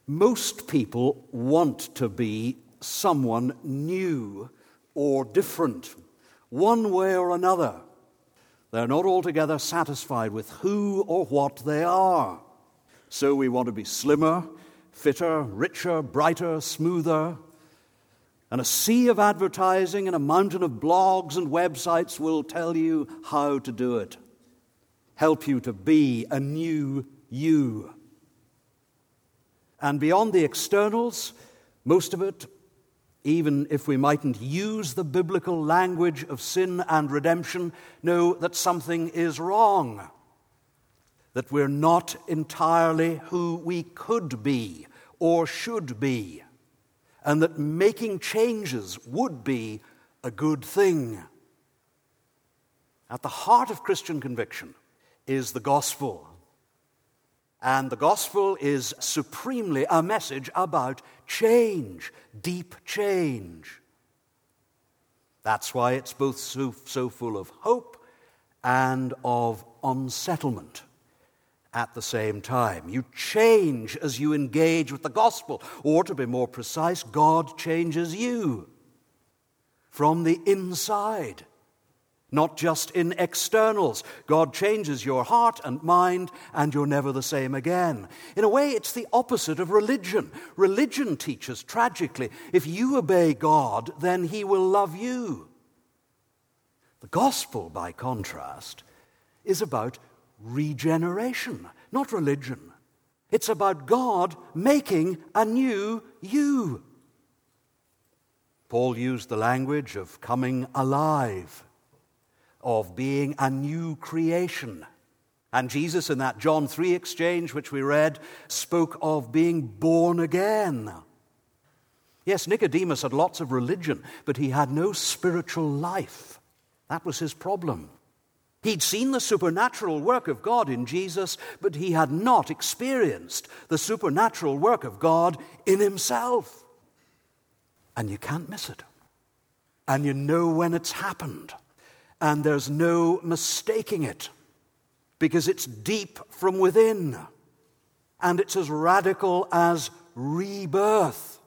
Most people want to be someone new or different, one way or another. They're not altogether satisfied with who or what they are. So we want to be slimmer, fitter, richer, brighter, smoother. And a sea of advertising and a mountain of blogs and websites will tell you how to do it, help you to be a new you. And beyond the externals, most of it, even if we mightn't use the biblical language of sin and redemption, know that something is wrong, that we're not entirely who we could be or should be, and that making changes would be a good thing. At the heart of Christian conviction is the gospel. And the gospel is supremely a message about change, deep change. That's why it's both so full of hope and of unsettlement at the same time. You change as you engage with the gospel, or to be more precise, God changes you from the inside. Not just in externals. God changes your heart and mind, and you're never the same again. In a way, it's the opposite of religion. Religion teaches, tragically, if you obey God, then He will love you. The gospel, by contrast, is about regeneration, not religion. It's about God making a new you. Paul used the language of coming alive, of being a new creation. And Jesus, in that John 3 exchange which we read, spoke of being born again. Yes, Nicodemus had lots of religion, but he had no spiritual life. That was his problem. He'd seen the supernatural work of God in Jesus, but he had not experienced the supernatural work of God in himself. And you can't miss it. And you know when it's happened. And there's no mistaking it, because it's deep from within, and it's as radical as rebirth,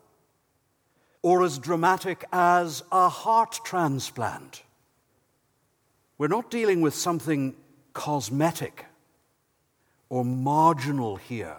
or as dramatic as a heart transplant. We're not dealing with something cosmetic or marginal here,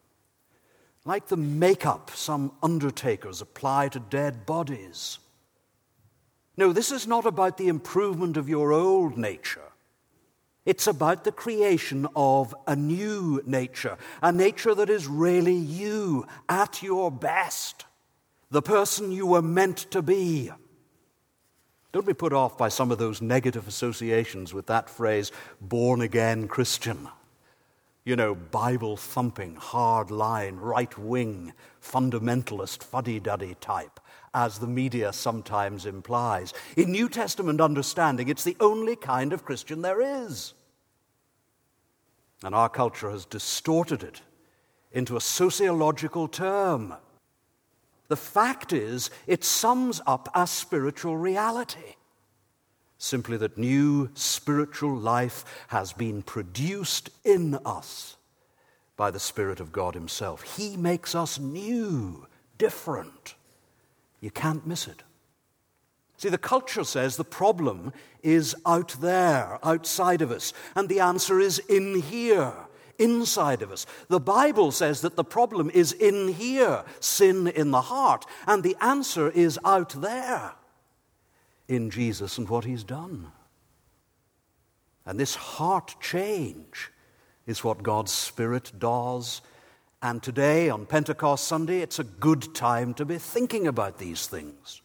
like the makeup some undertakers apply to dead bodies. No, this is not about the improvement of your old nature. It's about the creation of a new nature, a nature that is really you, at your best, the person you were meant to be. Don't be put off by some of those negative associations with that phrase, born-again Christian. You know, Bible-thumping, hard-line, right-wing, fundamentalist, fuddy-duddy type, as the media sometimes implies. In New Testament understanding, it's the only kind of Christian there is. And our culture has distorted it into a sociological term. The fact is, it sums up a spiritual reality. Simply that new spiritual life has been produced in us by the Spirit of God Himself. He makes us new, different. You can't miss it. See, the culture says the problem is out there, outside of us, and the answer is in here, inside of us. The Bible says that the problem is in here, sin in the heart, and the answer is out there, in Jesus and what He's done. And this heart change is what God's Spirit does. And today, on Pentecost Sunday, it's a good time to be thinking about these things.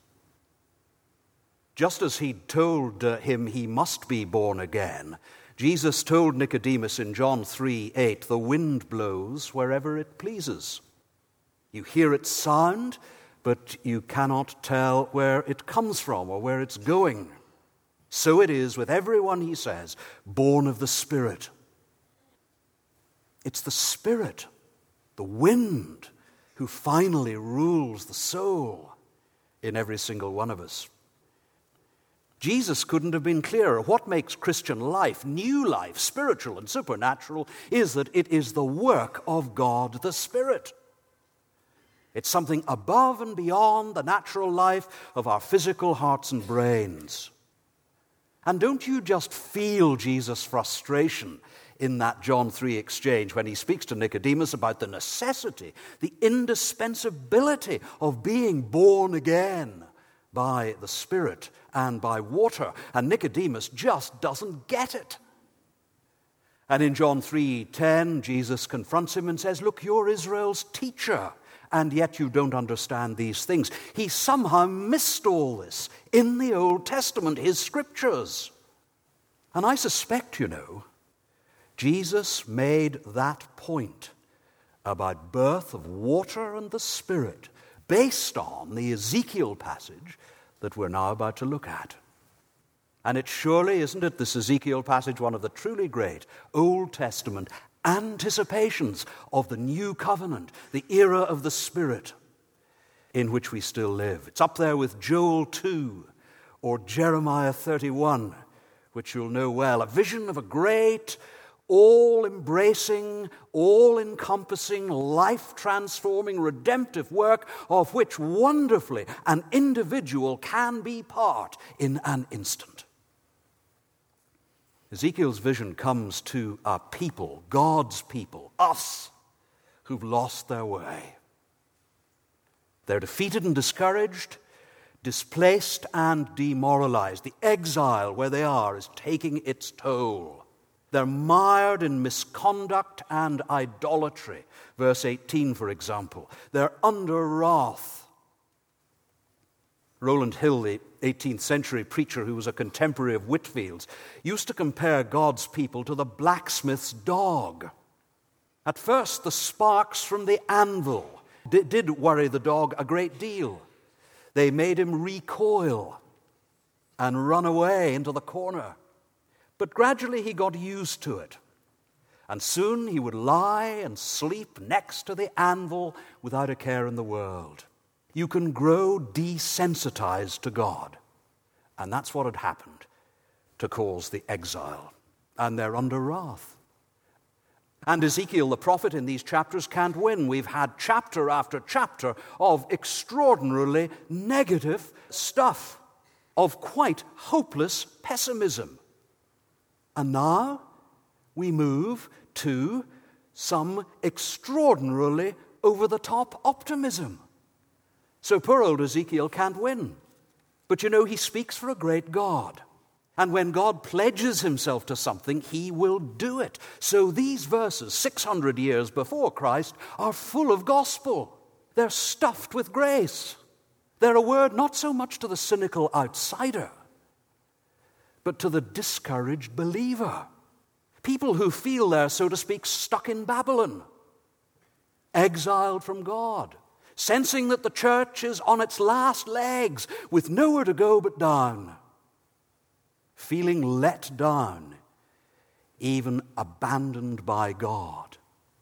Just as He told him he must be born again, Jesus told Nicodemus in John 3:8, the wind blows wherever it pleases. You hear its sound, but you cannot tell where it comes from or where it's going. So it is with everyone, He says, born of the Spirit. It's the Spirit, the wind, who finally rules the soul in every single one of us. Jesus couldn't have been clearer. What makes Christian life, new life, spiritual and supernatural, is that it is the work of God the Spirit. It's something above and beyond the natural life of our physical hearts and brains. And don't you just feel Jesus' frustration in that John 3 exchange when he speaks to Nicodemus about the necessity, the indispensability of being born again by the Spirit and by water. And Nicodemus just doesn't get it. And in John 3:10, Jesus confronts him and says, look, you're Israel's teacher, and yet you don't understand these things. He somehow missed all this in the Old Testament, his scriptures. And I suspect, Jesus made that point about birth of water and the Spirit based on the Ezekiel passage that we're now about to look at. And it surely, isn't it, this Ezekiel passage, one of the truly great Old Testament anticipations of the new covenant, the era of the Spirit in which we still live. It's up there with Joel 2 or Jeremiah 31, which you'll know well, a vision of a great, all-embracing, all-encompassing, life-transforming, redemptive work of which wonderfully an individual can be part in an instant. Ezekiel's vision comes to a people, God's people, us, who've lost their way. They're defeated and discouraged, displaced and demoralized. The exile where they are is taking its toll. They're mired in misconduct and idolatry. Verse 18, for example. They're under wrath. Rowland Hill, the 18th century preacher who was a contemporary of Whitfield's, used to compare God's people to the blacksmith's dog. At first, the sparks from the anvil did worry the dog a great deal. They made him recoil and run away into the corner. But gradually he got used to it. And soon he would lie and sleep next to the anvil without a care in the world. You can grow desensitized to God. And that's what had happened to cause the exile. And they're under wrath. And Ezekiel, the prophet, in these chapters can't win. We've had chapter after chapter of extraordinarily negative stuff, of quite hopeless pessimism. And now we move to some extraordinarily over-the-top optimism. So poor old Ezekiel can't win. But he speaks for a great God. And when God pledges himself to something, he will do it. So these verses, 600 years before Christ, are full of gospel. They're stuffed with grace. They're a word not so much to the cynical outsider, but to the discouraged believer. People who feel they're, so to speak, stuck in Babylon, exiled from God, sensing that the church is on its last legs with nowhere to go but down, feeling let down, even abandoned by God.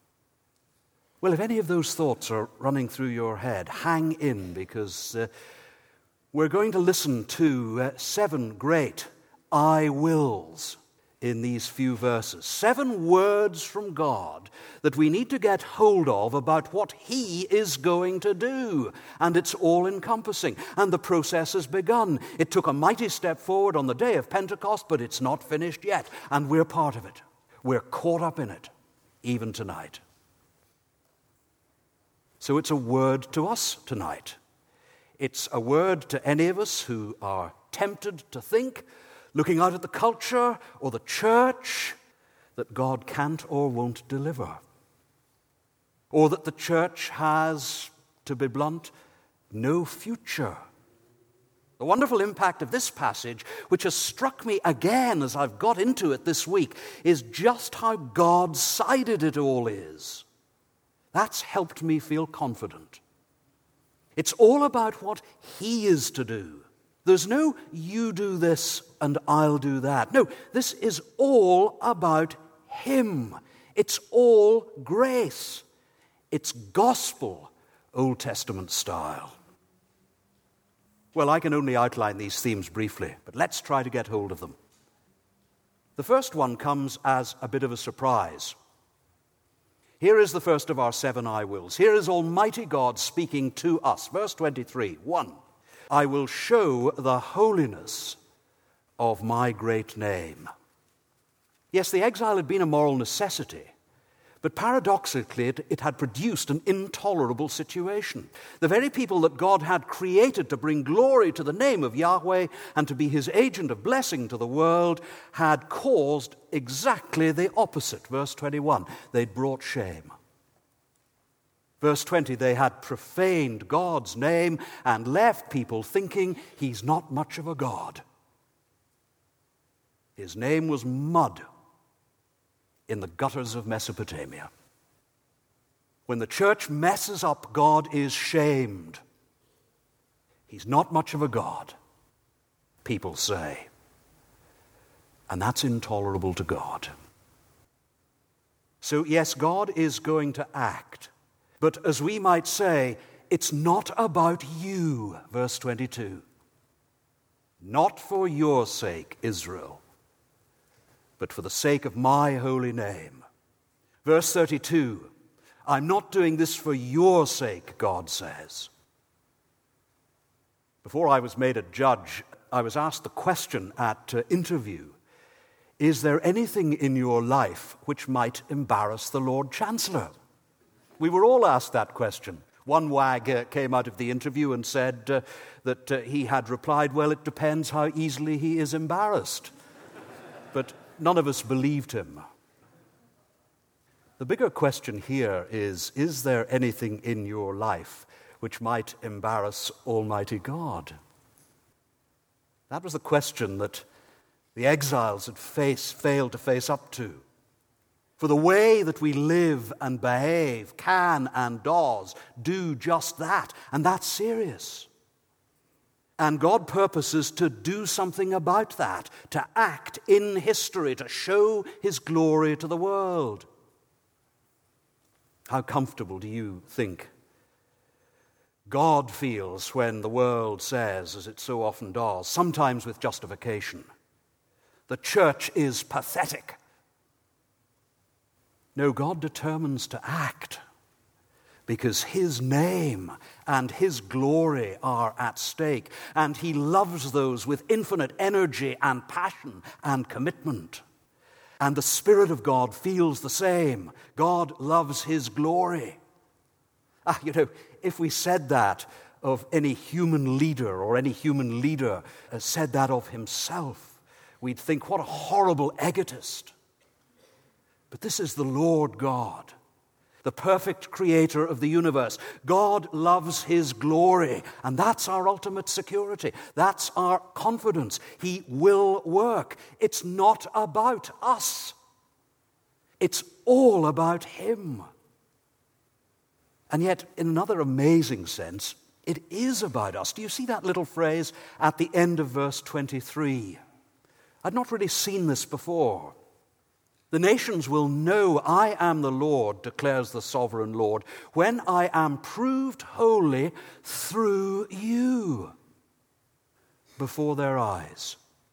Well, if any of those thoughts are running through your head, hang in, because we're going to listen to 7 great I wills in these few verses. 7 words from God that we need to get hold of about what he is going to do. And it's all-encompassing. And the process has begun. It took a mighty step forward on the day of Pentecost, but it's not finished yet. And we're part of it. We're caught up in it, even tonight. So it's a word to us tonight. It's a word to any of us who are tempted to think, looking out at the culture or the church, that God can't or won't deliver. Or that the church has, to be blunt, no future. The wonderful impact of this passage, which has struck me again as I've got into it this week, is just how God-sided it all is. That's helped me feel confident. It's all about what he is to do. There's no you do this and I'll do that. No, this is all about him. It's all grace. It's gospel, Old Testament style. Well, I can only outline these themes briefly, but let's try to get hold of them. The first one comes as a bit of a surprise. Here is the first of our 7 I wills. Here is Almighty God speaking to us. Verse 23, 1. I will show the holiness of my great name. Yes, the exile had been a moral necessity, but paradoxically it had produced an intolerable situation. The very people that God had created to bring glory to the name of Yahweh and to be his agent of blessing to the world had caused exactly the opposite. Verse 21, they'd brought shame. Verse 20, they had profaned God's name and left people thinking he's not much of a God. His name was mud in the gutters of Mesopotamia. When the church messes up, God is shamed. He's not much of a God, people say. And that's intolerable to God. So yes, God is going to act. But as we might say, it's not about you, verse 22. Not for your sake, Israel, but for the sake of my holy name. Verse 32, I'm not doing this for your sake, God says. Before I was made a judge, I was asked the question at interview, is there anything in your life which might embarrass the Lord Chancellor? We were all asked that question. One wag came out of the interview and said that he had replied, well, it depends how easily he is embarrassed. But none of us believed him. The bigger question here is there anything in your life which might embarrass Almighty God? That was the question that the exiles had failed to face up to. For the way that we live and behave can and does do just that, and that's serious. And God purposes to do something about that, to act in history, to show his glory to the world. How comfortable do you think God feels when the world says, as it so often does, sometimes with justification, the church is pathetic? No, God determines to act because his name and his glory are at stake, and he loves those with infinite energy and passion and commitment. And the Spirit of God feels the same. God loves his glory. If we said that of any human leader, or any human leader said that of himself, we'd think, what a horrible egotist. But this is the Lord God, the perfect creator of the universe. God loves his glory, and that's our ultimate security. That's our confidence. He will work. It's not about us. It's all about him. And yet, in another amazing sense, it is about us. Do you see that little phrase at the end of verse 23? I'd not really seen this before. The nations will know I am the Lord, declares the sovereign Lord, when I am proved holy through you before their eyes.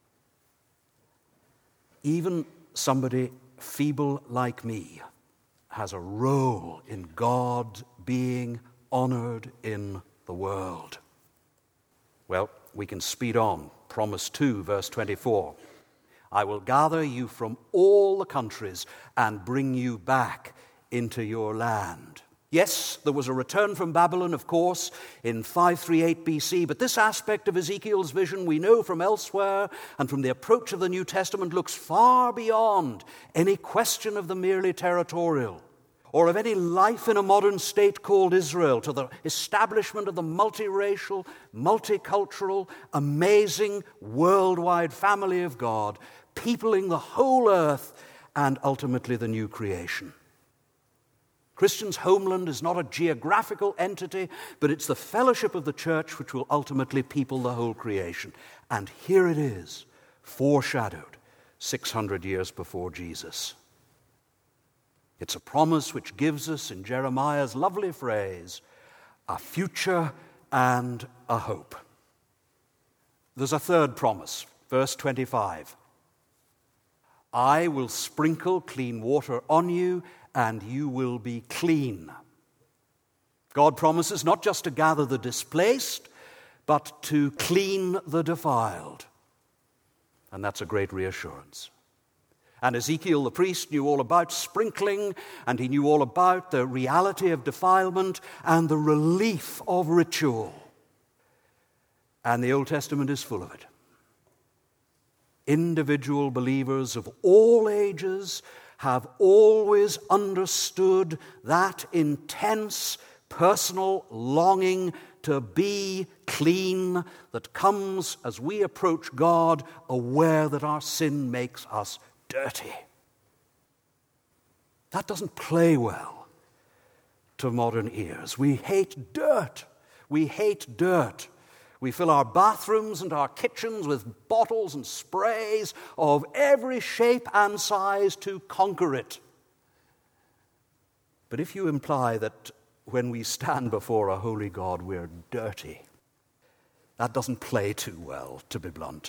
Even somebody feeble like me has a role in God being honored in the world. Well, we can speed on. Promise 2, verse 24. I will gather you from all the countries and bring you back into your land. Yes, there was a return from Babylon, of course, in 538 BC, but this aspect of Ezekiel's vision we know from elsewhere and from the approach of the New Testament looks far beyond any question of the merely territorial or of any life in a modern state called Israel, to the establishment of the multiracial, multicultural, amazing, worldwide family of God, peopling the whole earth and ultimately the new creation. Christians' homeland is not a geographical entity, but it's the fellowship of the church which will ultimately people the whole creation. And here it is, foreshadowed 600 years before Jesus. It's a promise which gives us, in Jeremiah's lovely phrase, a future and a hope. There's a third promise, verse 25. I will sprinkle clean water on you, and you will be clean. God promises not just to gather the displaced, but to clean the defiled. And that's a great reassurance. And Ezekiel the priest knew all about sprinkling, and he knew all about the reality of defilement and the relief of ritual. And the Old Testament is full of it. Individual believers of all ages have always understood that intense personal longing to be clean that comes as we approach God, aware that our sin makes us dirty. That doesn't play well to modern ears. We hate dirt. We hate dirt. We fill our bathrooms and our kitchens with bottles and sprays of every shape and size to conquer it. But if you imply that when we stand before a holy God we're dirty, that doesn't play too well, to be blunt.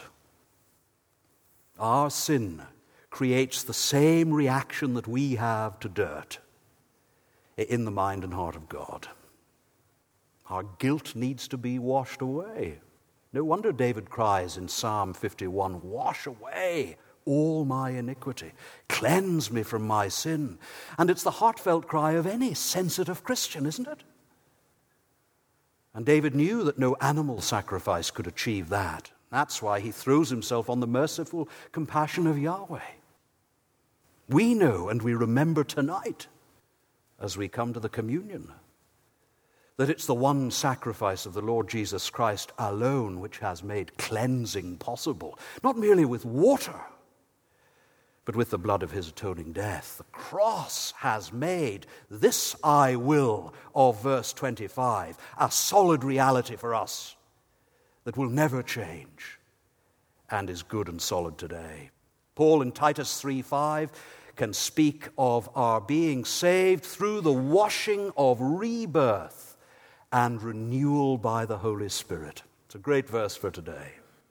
Our sin creates the same reaction that we have to dirt in the mind and heart of God. Our guilt needs to be washed away. No wonder David cries in Psalm 51, "Wash away all my iniquity. Cleanse me from my sin." And it's the heartfelt cry of any sensitive Christian, isn't it? And David knew that no animal sacrifice could achieve that. That's why he throws himself on the merciful compassion of Yahweh. We know and we remember tonight, as we come to the communion, that it's the one sacrifice of the Lord Jesus Christ alone which has made cleansing possible, not merely with water, but with the blood of his atoning death. The cross has made this "I will" of verse 25 a solid reality for us that will never change and is good and solid today. Paul in Titus 3:5 can speak of our being saved through the washing of rebirth and renewal by the Holy Spirit. It's a great verse for today.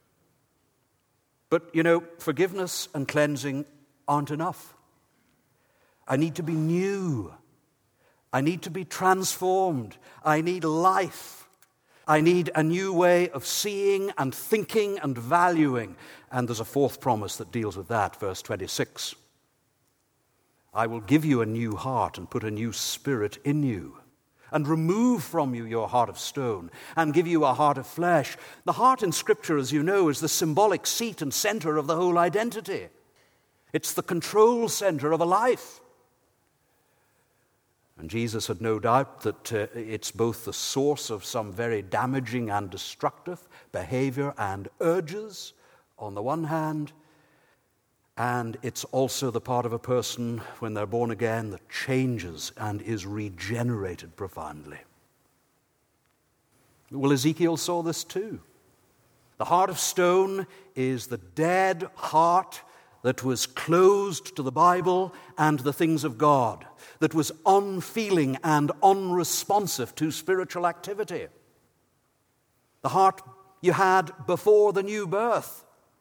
But, forgiveness and cleansing aren't enough. I need to be new. I need to be transformed. I need life. I need a new way of seeing and thinking and valuing. And there's a fourth promise that deals with that, verse 26. I will give you a new heart and put a new spirit in you, and remove from you your heart of stone, and give you a heart of flesh. The heart in Scripture, as you know, is the symbolic seat and center of the whole identity. It's the control center of a life. And Jesus had no doubt that it's both the source of some very damaging and destructive behavior and urges on the one hand, and it's also the part of a person, when they're born again, that changes and is regenerated profoundly. Well, Ezekiel saw this too. The heart of stone is the dead heart that was closed to the Bible and the things of God, that was unfeeling and unresponsive to spiritual activity. The heart you had before the new birth.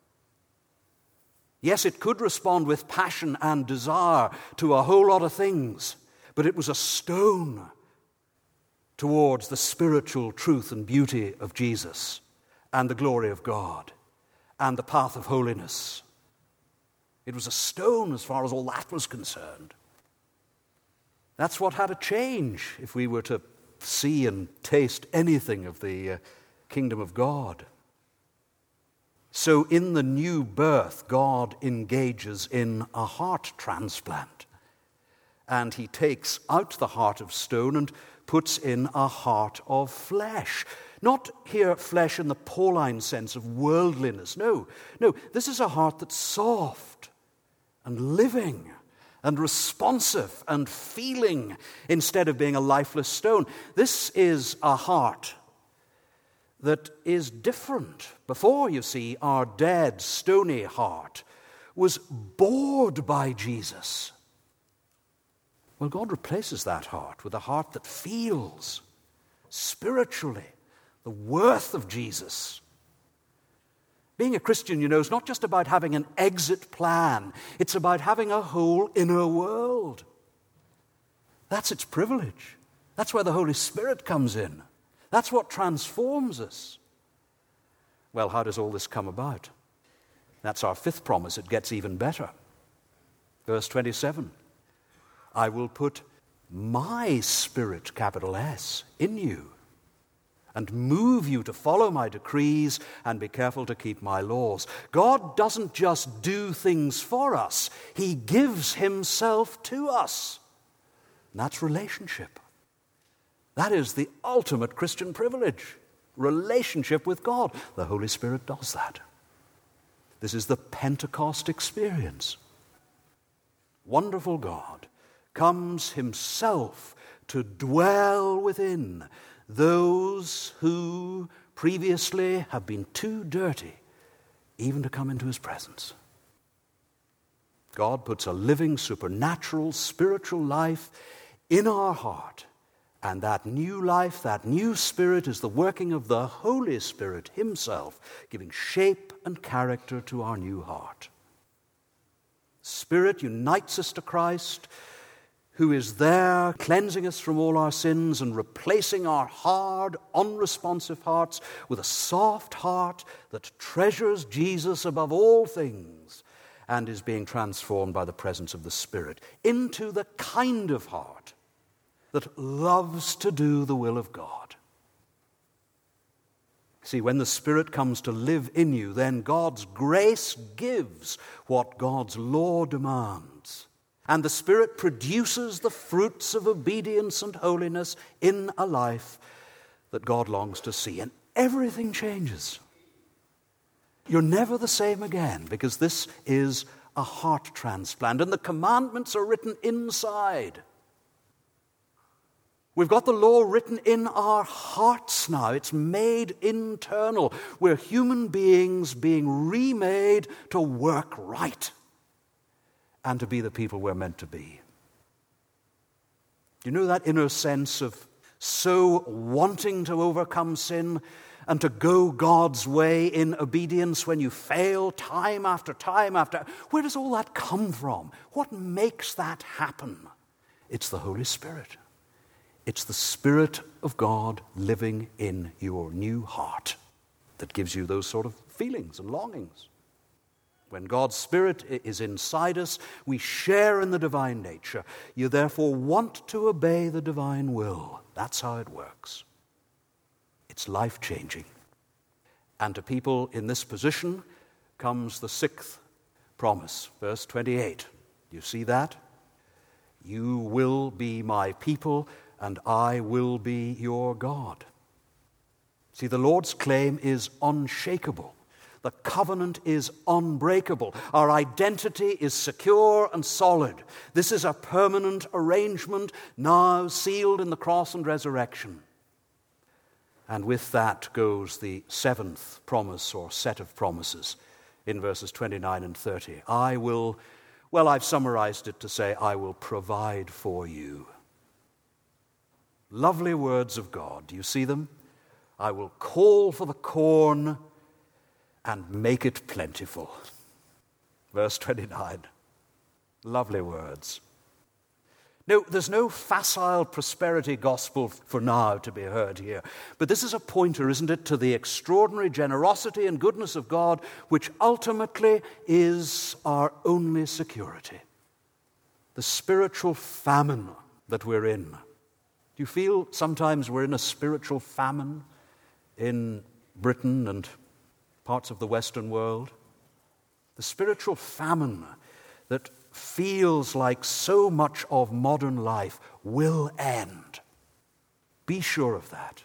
Yes, it could respond with passion and desire to a whole lot of things, but it was a stone towards the spiritual truth and beauty of Jesus and the glory of God and the path of holiness. It was a stone as far as all that was concerned. That's what had to change if we were to see and taste anything of the kingdom of God. So in the new birth, God engages in a heart transplant. And he takes out the heart of stone and puts in a heart of flesh. Not here flesh in the Pauline sense of worldliness. No, this is a heart that's soft and living and responsive and feeling instead of being a lifeless stone. This is a heart that is different. Before, you see, our dead, stony heart was bored by Jesus. Well, God replaces that heart with a heart that feels spiritually the worth of Jesus. Being a Christian, is not just about having an exit plan. It's about having a whole inner world. That's its privilege. That's where the Holy Spirit comes in. That's what transforms us. Well, how does all this come about? That's our fifth promise. It gets even better. Verse 27, I will put my Spirit, capital S, in you, and move you to follow my decrees and be careful to keep my laws. God doesn't just do things for us. He gives himself to us. And that's relationship. That is the ultimate Christian privilege. Relationship with God. The Holy Spirit does that. This is the Pentecost experience. Wonderful God comes himself to dwell within those who previously have been too dirty even to come into his presence. God puts a living, supernatural, spiritual life in our heart. And that new life, that new spirit is the working of the Holy Spirit himself, giving shape and character to our new heart. Spirit unites us to Christ, who is there cleansing us from all our sins and replacing our hard, unresponsive hearts with a soft heart that treasures Jesus above all things and is being transformed by the presence of the Spirit into the kind of heart that loves to do the will of God. See, when the Spirit comes to live in you, then God's grace gives what God's law demands. And the Spirit produces the fruits of obedience and holiness in a life that God longs to see. And everything changes. You're never the same again, because this is a heart transplant. And the commandments are written inside. We've got the law written in our hearts now. It's made internal. We're human beings being remade to work right and to be the people we're meant to be. You know that inner sense of so wanting to overcome sin and to go God's way in obedience when you fail time after time after? Where does all that come from? What makes that happen? It's the Holy Spirit. It's the Spirit of God living in your new heart that gives you those sort of feelings and longings. When God's Spirit is inside us, we share in the divine nature. You therefore want to obey the divine will. That's how it works. It's life-changing. And to people in this position comes the sixth promise, verse 28. You see that? You will be my people, and I will be your God. See, the Lord's claim is unshakable. The covenant is unbreakable. Our identity is secure and solid. This is a permanent arrangement now sealed in the cross and resurrection. And with that goes the seventh promise or set of promises in verses 29 and 30. I've summarized it to say, I will provide for you. Lovely words of God. Do you see them? I will call for the corn and make it plentiful. Verse 29. Lovely words. No, there's no facile prosperity gospel for now to be heard here. But this is a pointer, isn't it, to the extraordinary generosity and goodness of God, which ultimately is our only security. The spiritual famine that we're in. Do you feel sometimes we're in a spiritual famine in Britain and parts of the Western world? The spiritual famine that feels like so much of modern life will end. Be sure of that.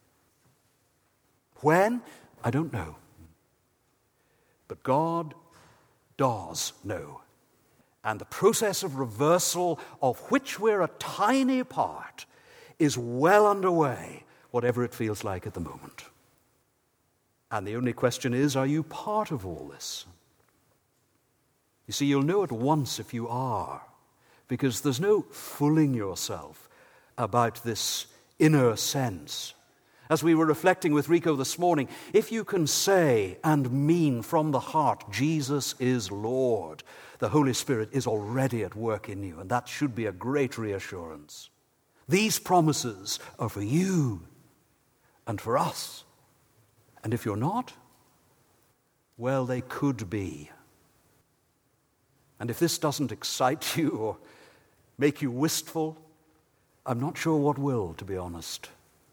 When? I don't know. But God does know. And the process of reversal, of which we're a tiny part, is well underway, whatever it feels like at the moment. And the only question is, are you part of all this? You see, you'll know at once if you are, because there's no fooling yourself about this inner sense. As we were reflecting with Rico this morning, if you can say and mean from the heart, Jesus is Lord, the Holy Spirit is already at work in you, and that should be a great reassurance. These promises are for you and for us. And if you're not, well, they could be. And if this doesn't excite you or make you wistful, I'm not sure what will, to be honest.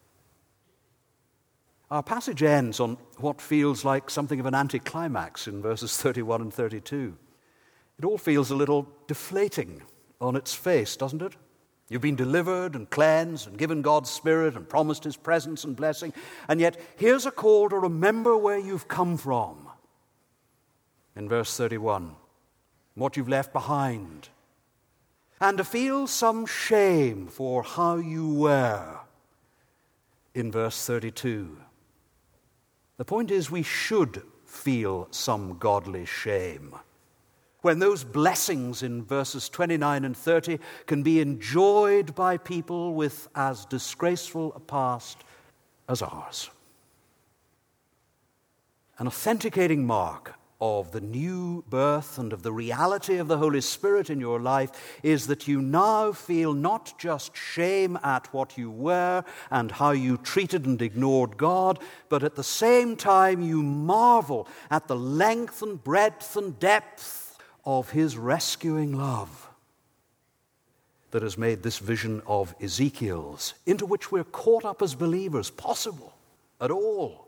Our passage ends on what feels like something of an anticlimax in verses 31 and 32. It all feels a little deflating on its face, doesn't it? You've been delivered and cleansed and given God's Spirit and promised His presence and blessing, and yet here's a call to remember where you've come from. In verse 31, what you've left behind, and to feel some shame for how you were in verse 32. The point is, we should feel some godly shame when those blessings in verses 29 and 30 can be enjoyed by people with as disgraceful a past as ours. An authenticating mark of the new birth and of the reality of the Holy Spirit in your life is that you now feel not just shame at what you were and how you treated and ignored God, but at the same time you marvel at the length and breadth and depth of His rescuing love that has made this vision of Ezekiel's, into which we're caught up as believers, possible at all.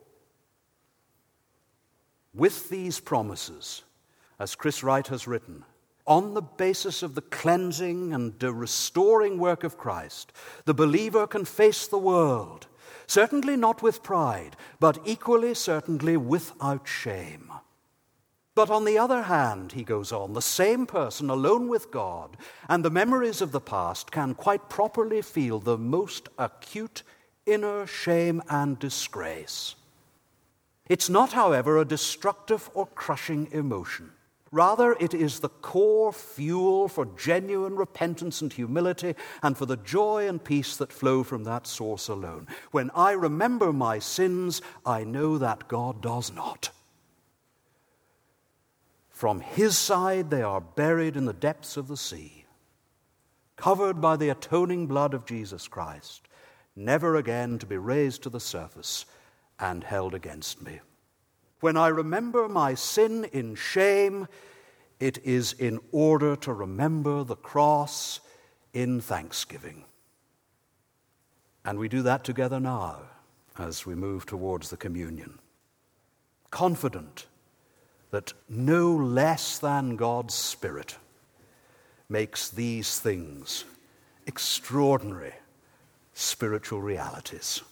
With these promises, as Chris Wright has written, on the basis of the cleansing and the restoring work of Christ, the believer can face the world, certainly not with pride, but equally certainly without shame. But on the other hand, he goes on, the same person alone with God and the memories of the past can quite properly feel the most acute inner shame and disgrace. It's not, however, a destructive or crushing emotion. Rather, it is the core fuel for genuine repentance and humility and for the joy and peace that flow from that source alone. When I remember my sins, I know that God does not. From His side, they are buried in the depths of the sea, covered by the atoning blood of Jesus Christ, never again to be raised to the surface and held against me. When I remember my sin in shame, it is in order to remember the cross in thanksgiving. And we do that together now as we move towards the communion, confident that no less than God's Spirit makes these things extraordinary spiritual realities.